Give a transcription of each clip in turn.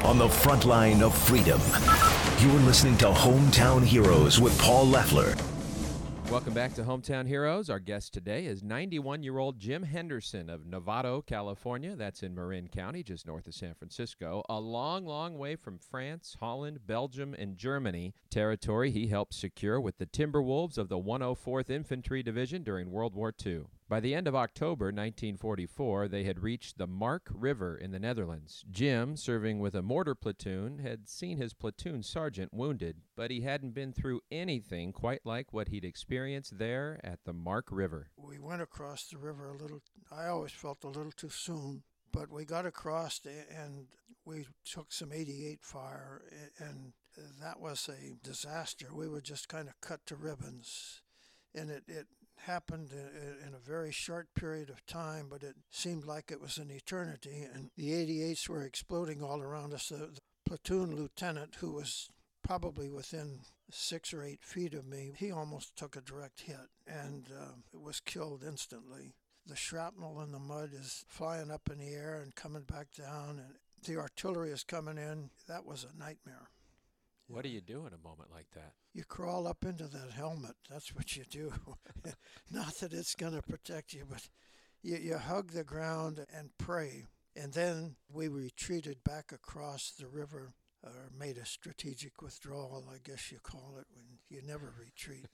on the front line of freedom. You're listening to Hometown Heroes with Paul Leffler. Welcome back to Hometown Heroes. Our guest today is 91-year-old Jim Henderson of Novato, California. That's in Marin County, just north of San Francisco. A long, long way from France, Holland, Belgium, and Germany. Territory he helped secure with the Timberwolves of the 104th Infantry Division during World War II. By the end of October 1944, they had reached the Mark River in the Netherlands. Jim, serving with a mortar platoon, had seen his platoon sergeant wounded, but he hadn't been through anything quite like what he'd experienced there at the Mark River. We went across the river a little, I always felt a little too soon, but we got across and we took some 88 fire, and that was a disaster. We were just kind of cut to ribbons, and it happened in a very short period of time, but it seemed like it was an eternity, and the 88s were exploding all around us. The platoon lieutenant, who was probably within 6 or 8 feet of me, he almost took a direct hit and was killed instantly. The shrapnel in the mud is flying up in the air and coming back down, and the artillery is coming in. That was a nightmare. What do you do in a moment like that? You crawl up into that helmet. That's what you do. Not that it's going to protect you, but you hug the ground and pray. And then we retreated back across the river, or made a strategic withdrawal, I guess you call it, when you never retreat.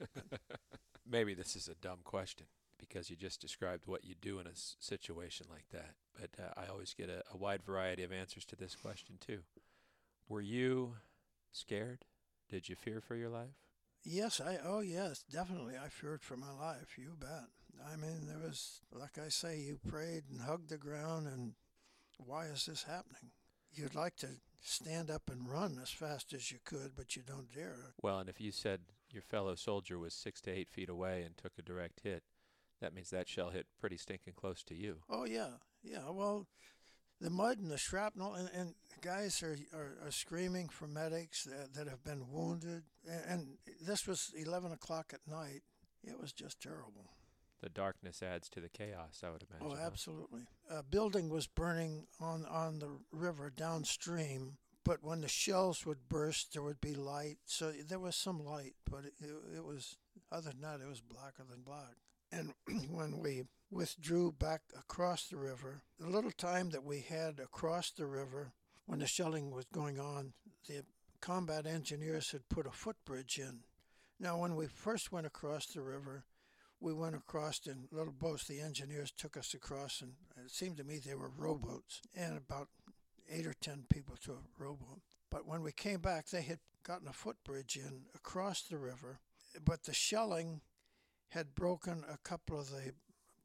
Maybe this is a dumb question, because you just described what you do in a situation like that. But I always get a wide variety of answers to this question, too. Were you scared? Did you fear for your life? Yes, definitely. I feared for my life, you bet. I mean, there was, like I say, you prayed and hugged the ground, and why is this happening? You'd like to stand up and run as fast as you could, but you don't dare. Well, and if you said your fellow soldier was 6 to 8 feet away and took a direct hit, that means that shell hit pretty stinking close to you. Oh, yeah. Well, the mud and the shrapnel, and guys are screaming for medics that have been wounded. And this was 11 o'clock at night. It was just terrible. The darkness adds to the chaos, I would imagine. Oh, absolutely. A building was burning on the river downstream, but when the shells would burst, there would be light. So there was some light, but it was, other than that, it was blacker than black. And when we withdrew back across the river, the little time that we had across the river when the shelling was going on, the combat engineers had put a footbridge in. Now, when we first went across the river, we went across in little boats. The engineers took us across, and it seemed to me they were rowboats, and about 8 or 10 people to a rowboat. But when we came back, they had gotten a footbridge in across the river, but the shelling had broken a couple of the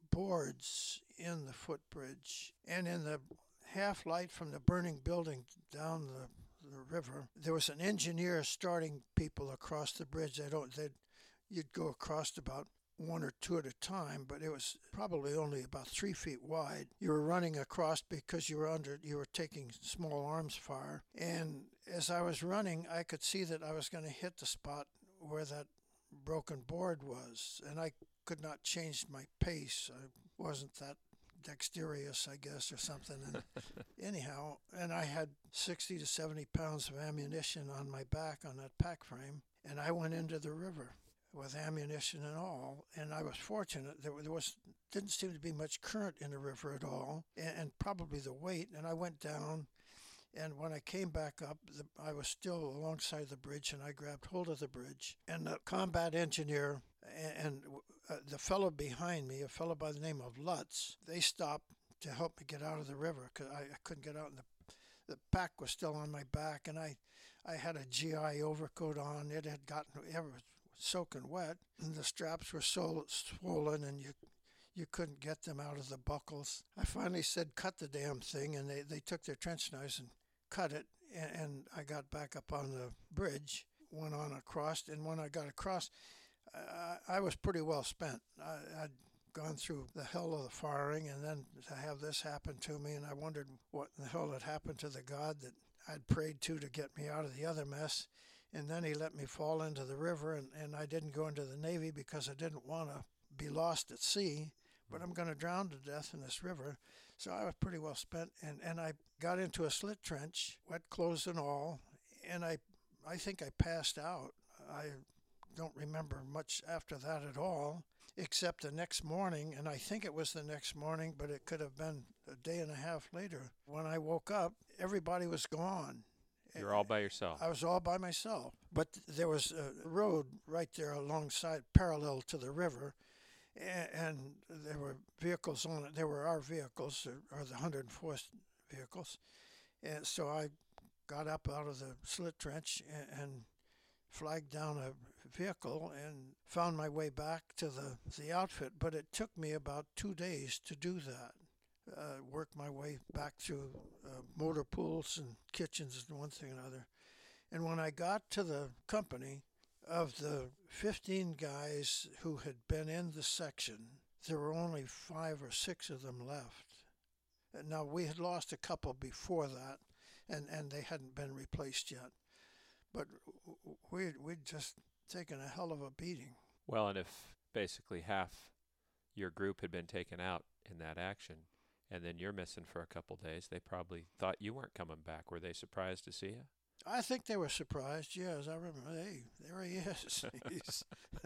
boards in the footbridge, and in the half light from the burning building down the river, there was an engineer starting people across the bridge. You'd go across about 1 or 2 at a time, but it was probably only about 3 feet wide. You were running across because you were taking small arms fire, and as I was running, I could see that I was going to hit the spot where that broken board was, and I could not change my pace. I wasn't that dexterous, I guess, or something. And anyhow, and I had 60 to 70 pounds of ammunition on my back on that pack frame, and I went into the river with ammunition and all. And I was fortunate. There didn't seem to be much current in the river at all, and probably the weight. And I went down, and when I came back up, I was still alongside the bridge, and I grabbed hold of the bridge. And the combat engineer and the fellow behind me, a fellow by the name of Lutz, they stopped to help me get out of the river because I couldn't get out, and the pack was still on my back, and I had a GI overcoat on. It had gotten soaking wet, and the straps were so swollen, and you couldn't get them out of the buckles. I finally said, cut the damn thing, and they took their trench knives and cut it, and I got back up on the bridge, went on across, and when I got across, I was pretty well spent. I'd gone through the hell of the firing, and then to have this happen to me, and I wondered what in the hell had happened to the God that I'd prayed to get me out of the other mess. And then he let me fall into the river, and I didn't go into the Navy because I didn't want to be lost at sea. but I'm going to drown to death in this river. So I was pretty well spent, and I got into a slit trench, wet clothes and all, and I think I passed out. I don't remember much after that at all, except the next morning, and I think it was the next morning, but it could have been a day and a half later. When I woke up, everybody was gone. You're all by yourself. I was all by myself. But there was a road right there alongside, parallel to the river, and there were vehicles on it. There were our vehicles, or the 104th vehicles. And so I got up out of the slit trench and flagged down a vehicle and found my way back to the outfit. But it took me about 2 days to do that. Work my way back through motor pools and kitchens and one thing and another. And when I got to the company, of the 15 guys who had been in the section, there were only 5 or 6 of them left. Now, we had lost a couple before that, and they hadn't been replaced yet. But we'd just taken a hell of a beating. Well, and if basically half your group had been taken out in that action, and then you're missing for a couple days, they probably thought you weren't coming back. Were they surprised to see you? I think they were surprised, yes. I remember, hey, there he is. He's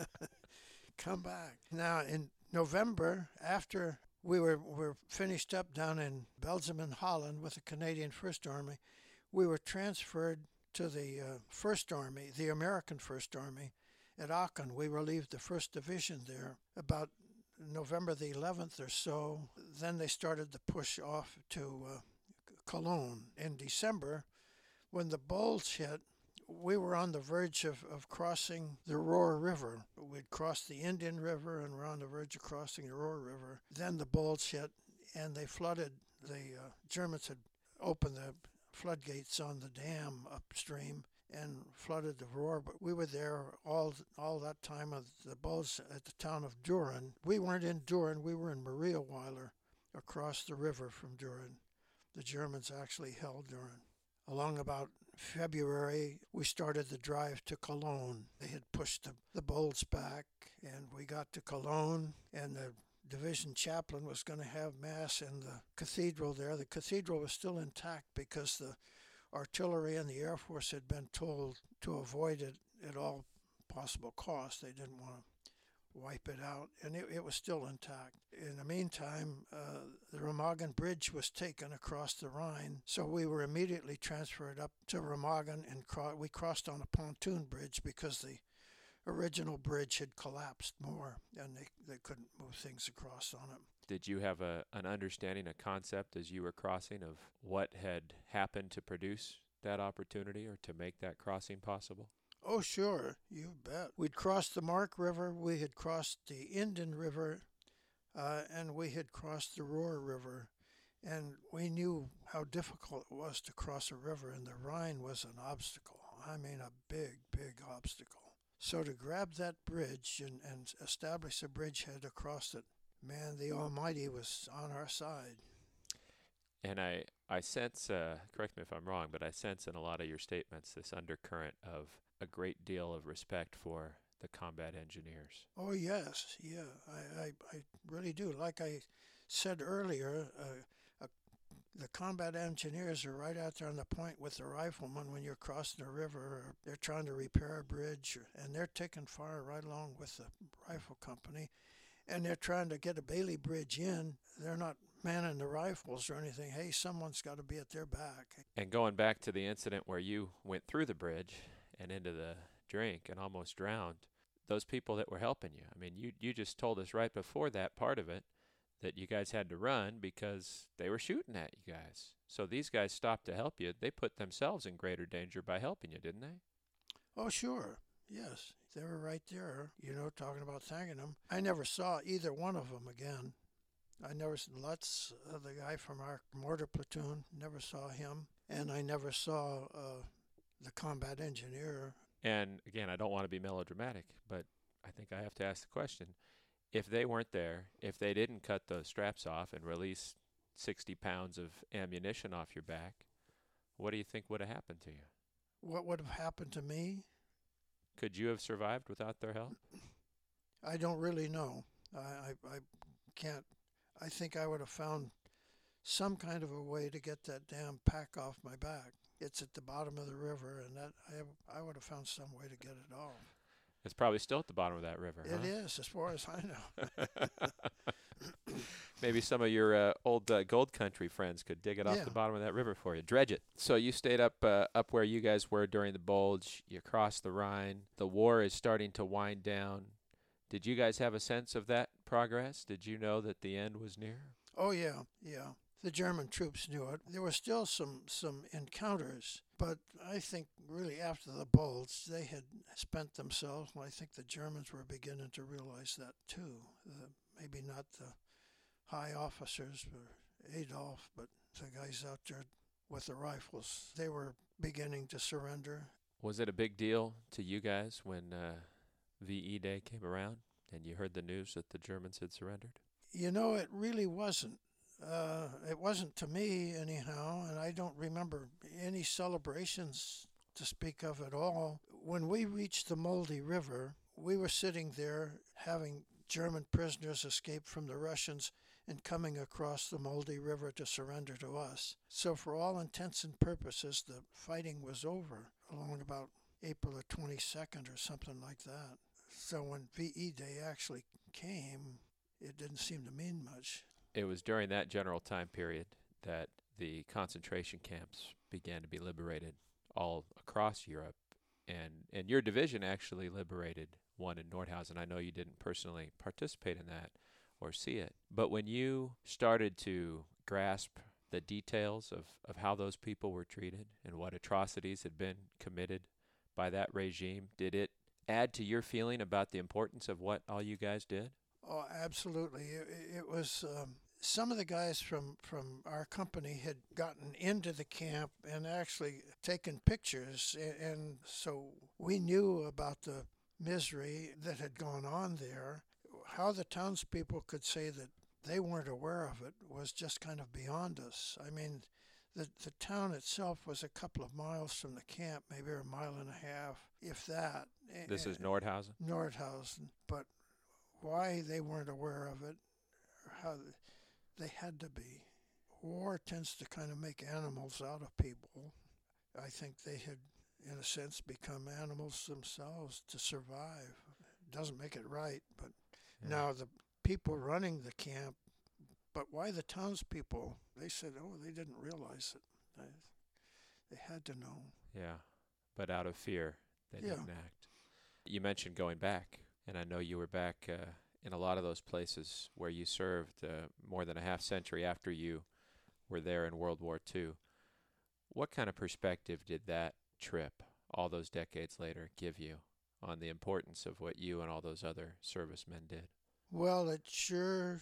come back. Now, in November, after we were finished up down in Belgium and Holland with the Canadian First Army, we were transferred to the First Army, the American First Army, at Aachen. We relieved the 1st Division there about November the 11th or so. Then they started to push off to Cologne. In December, when the Bulge hit, we were on the verge of crossing the Roer River. We'd crossed the Indian River and were on the verge of crossing the Roer River. Then the Bulge hit, and they flooded. The Germans had opened the floodgates on the dam upstream and flooded the Roer. But we were there all that time of the Bulge at the town of Düren. We weren't in Düren. We were in Mariaweiler, across the river from Düren. The Germans actually held Düren. Along about February, we started the drive to Cologne. They had pushed the Bulge back, and we got to Cologne, and the division chaplain was going to have Mass in the cathedral there. The cathedral was still intact because the artillery and the Air Force had been told to avoid it at all possible costs. They didn't want to wipe it out, and it was still intact. In the meantime, the Remagen Bridge was taken across the Rhine, so we were immediately transferred up to Remagen, and we crossed on a pontoon bridge because the original bridge had collapsed more, and they couldn't move things across on it. Did you have an understanding, a concept as you were crossing of what had happened to produce that opportunity or to make that crossing possible? Oh, sure, you bet. We'd crossed the Mark River, we had crossed the Indian River, and we had crossed the Roer River, and we knew how difficult it was to cross a river, and the Rhine was an obstacle. I mean, a big, big obstacle. So to grab that bridge and establish a bridgehead across it, man, the Almighty was on our side. And I sense, correct me if I'm wrong, but I sense in a lot of your statements this undercurrent of a great deal of respect for the combat engineers. Oh, yes, yeah, I really do. Like I said earlier, the combat engineers are right out there on the point with the riflemen when you're crossing a river, or they're trying to repair a bridge, and they're taking fire right along with the rifle company, and they're trying to get a Bailey Bridge in. They're not manning the rifles or anything. Hey, someone's got to be at their back. And going back to the incident where you went through the bridge and into the drink and almost drowned, those people that were helping you, I mean, you just told us right before that part of it that you guys had to run because they were shooting at you guys. So these guys stopped to help you. They put themselves in greater danger by helping you, didn't they? Oh, sure. Yes. They were right there, talking about thanking them. I never saw either one of them again. I never saw Lutz, the guy from our mortar platoon, never saw him. And I never saw the combat engineer. And again, I don't want to be melodramatic, but I think I have to ask the question. If they weren't there, if they didn't cut those straps off and release 60 pounds of ammunition off your back, what do you think would have happened to you? What would have happened to me? Could you have survived without their help? I don't really know. I can't. I think I would have found some kind of a way to get that damn pack off my back. It's at the bottom of the river, and that I would have found some way to get it off. It's probably still at the bottom of that river, It is, as far as I know. huh? Maybe some of your old Gold Country friends could dig it off Yeah. the bottom of that river for you, dredge it. So you stayed up where you guys were during the Bulge. You crossed the Rhine. The war is starting to wind down. Did you guys have a sense of that progress? Did you know that the end was near? Oh yeah, yeah. The German troops knew it. There were still some encounters, but I think really after the Bulge, they had spent themselves, and I think the Germans were beginning to realize that too. Maybe not the high officers or Adolf, but the guys out there with the rifles, they were beginning to surrender. Was it a big deal to you guys when VE Day came around and you heard the news that the Germans had surrendered? You know, it really wasn't. It wasn't to me, anyhow, and I don't remember any celebrations to speak of at all. When we reached the Moldy River, we were sitting there having German prisoners escape from the Russians and coming across the Moldy River to surrender to us. So for all intents and purposes, the fighting was over along about April the 22nd or something like that. So when VE Day actually came, it didn't seem to mean much. It was during that general time period that the concentration camps began to be liberated all across Europe. And your division actually liberated one in Nordhausen. I know you didn't personally participate in that or see it. But when you started to grasp the details of how those people were treated and what atrocities had been committed by that regime, did it add to your feeling about the importance of what all you guys did? Oh, absolutely. It was some of the guys from our company had gotten into the camp and actually taken pictures, and so we knew about the misery that had gone on there. How the townspeople could say that they weren't aware of it was just kind of beyond us. I mean, the town itself was a couple of miles from the camp, maybe a mile and a half, if that. This is Nordhausen? Nordhausen. But why they weren't aware of it, or how they had to be. War tends to kind of make animals out of people. I think they had, in a sense, become animals themselves to survive. It doesn't make it right, but now the people running the camp, but why the townspeople? They said, oh, they didn't realize it. They had to know. Yeah, but out of fear, they Yeah. didn't act. You mentioned going back, and I know you were back in a lot of those places where you served more than a half century after you were there in World War II. What kind of perspective did that trip, all those decades later, give you on the importance of what you and all those other servicemen did? Well, it sure,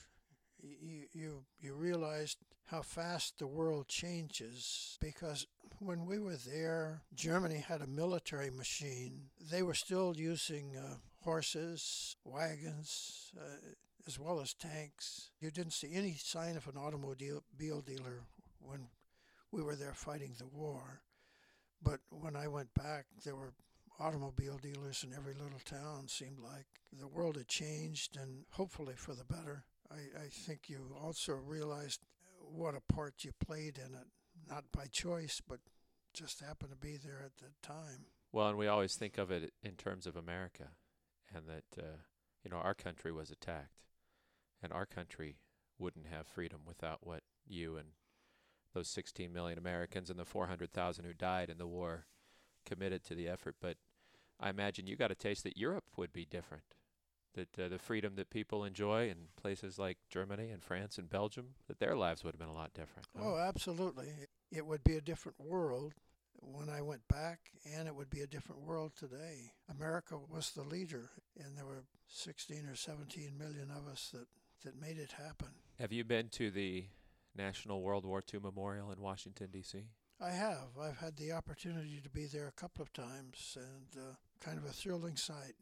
you realized how fast the world changes, because when we were there, Germany had a military machine. They were still using horses, wagons, as well as tanks. You didn't see any sign of an automobile dealer when we were there fighting the war. But when I went back, there were automobile dealers in every little town, seemed like. The world had changed, and hopefully for the better. I think you also realized what a part you played in it, not by choice, but just happened to be there at that time. Well, and we always think of it in terms of America, and that, our country was attacked, and our country wouldn't have freedom without what you and those 16 million Americans and the 400,000 who died in the war committed to the effort. But I imagine you got a taste that Europe would be different, that the freedom that people enjoy in places like Germany and France and Belgium, that their lives would have been a lot different. Oh, absolutely. It would be a different world when I went back, and it would be a different world today. America was the leader, and there were 16 or 17 million of us that made it happen. Have you been to the National World War II Memorial in Washington, D.C.? I have. I've had the opportunity to be there a couple of times, and kind of a thrilling sight.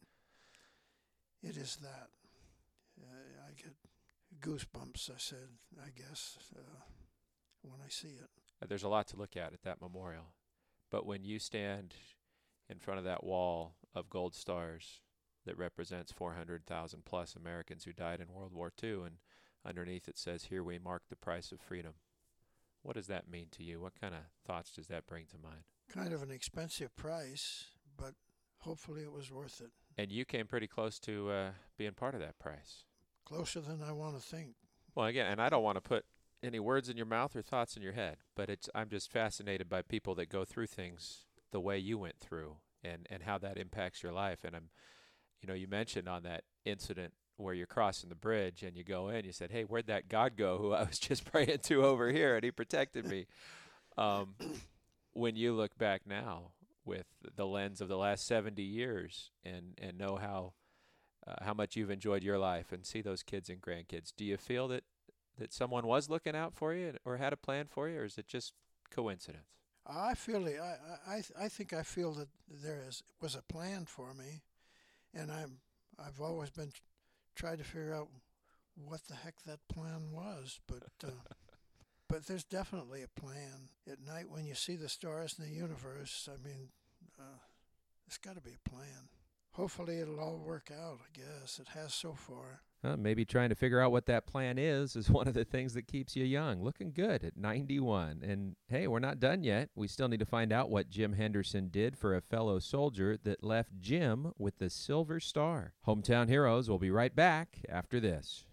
It is that. I get goosebumps, I guess, when I see it. There's a lot to look at that memorial. But when you stand in front of that wall of gold stars that represents 400,000 plus Americans who died in World War II, and underneath it says, "Here we mark the price of freedom." What does that mean to you? What kind of thoughts does that bring to mind? Kind of an expensive price, but hopefully it was worth it. And you came pretty close to being part of that price. Closer than I want to think. Well, again, and I don't want to put any words in your mouth or thoughts in your head, but I'm just fascinated by people that go through things the way you went through, and how that impacts your life. And you mentioned on that incident where you're crossing the bridge and you go in, you said, "Hey, where'd that God go who I was just praying to over here, and he protected me?" When you look back now with the lens of the last 70 years and know how much you've enjoyed your life and see those kids and grandkids, do you feel that someone was looking out for you or had a plan for you, or is it just coincidence? I feel it. I think I feel that was a plan for me, and I've always been trying to figure out what the heck that plan was, but but there's definitely a plan. At night when you see the stars in the universe, I mean, there's got to be a plan. Hopefully it'll all work out. I guess it has so far. Maybe trying to figure out what that plan is one of the things that keeps you young. Looking good at 91. And hey, we're not done yet. We still need to find out what Jim Henderson did for a fellow soldier that left Jim with the Silver Star. Hometown Heroes will be right back after this.